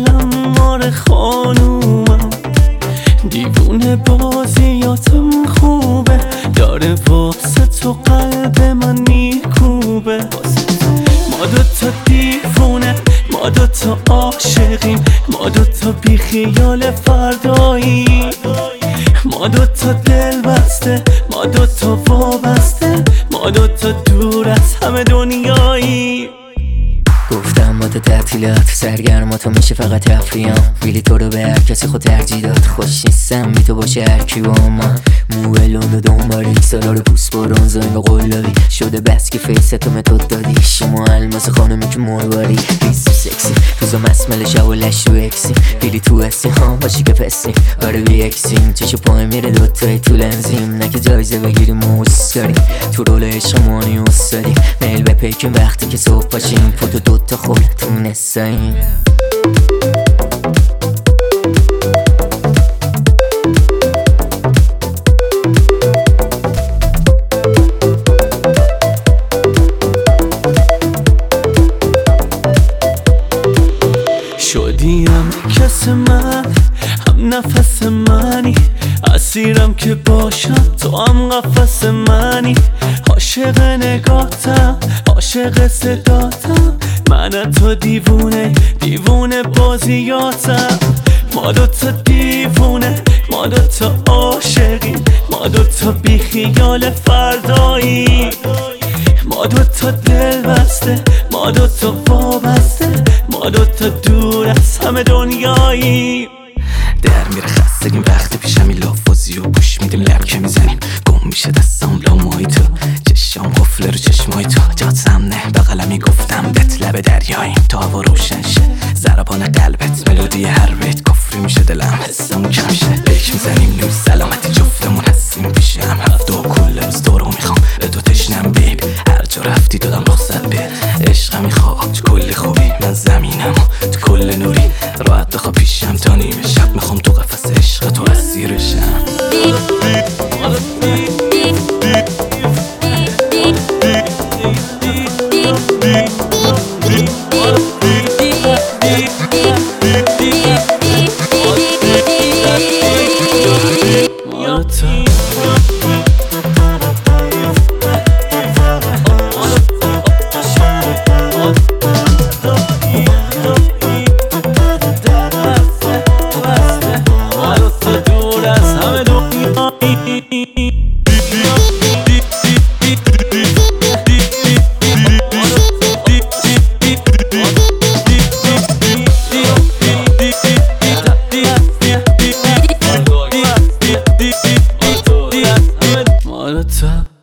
دلم مار خانومم، دیوونه بازیاتم خوبه، داره واسه تو قلب من میکوبه. ما دوتا دیوونه، ما دوتا عاشقیم، ما دوتا بی خیال فردایی، ما دوتا دل بسته، ما دوتا وابسته، ما دوتا دور از همه دنیایی. گفتم با تو تعطیلات سرگرم تو میشه فقط تفریام، ویلی تو رو به هر کسی خود ترجیح داد، خوش نیستم بی تو باشه هرکی با من. موه لند و دنبال ایکسالا رو پوست برون زنگ و قلابی شده، بس که فیستو متود دادی، شما الماس خانمی که مرواری ریز سکسی، روزا مسمل شب و لش رو اکسی، ویلی تو هستی ها باشی که پسیم، آره بی اکسیم چشو پای میره دوتایی تو لنزیم، نه که جایزه بگیریم موس داریم تو رول عشقمانی استادی، میل به پیکیم وقتی که صبح پاشیم، فوتو دوتا خودتون نساییم. شدیم کس من، هم نفس منی، اسیرم که باشم تو هم قفس منی، عاشق نگاتم، عاشق صداتم، من تو دیوونه، دیوونه بازیاتم. ما دوتا دیوونه، ما دوتا عاشقیم، ما دوتا بی خیال فردایی، ما دوتا دل بسته، ما دوتا وابسته، ما دوتا دور از همه دنیایی. در میره خستگیم وقت پیشم این لافازی و گوش میدیم لب که میزنیم، گم میشه دستم لامای تو، چشام قفله رو چشمای تو، جاتم نه بغلمی گفتم بهت لب دریاییم تا هوا روشن شه، ضربان قلبت ملودی هر بیت کفری میشه دلم حسمون کم شه، بیک میزنیم نوی سلامتی جفتمون هستیم پیشم، هفته و کل روز دورو میخوام به تو تشنم بیب، هر جا رفتی دادم رخصت به عشقم میخواب تو کل خوبی، من زمینم تو کل نوری، راحت بخوا پیشم تا نیمه شب، میخوام تو قفس عشق تو اسیرشم. Molotov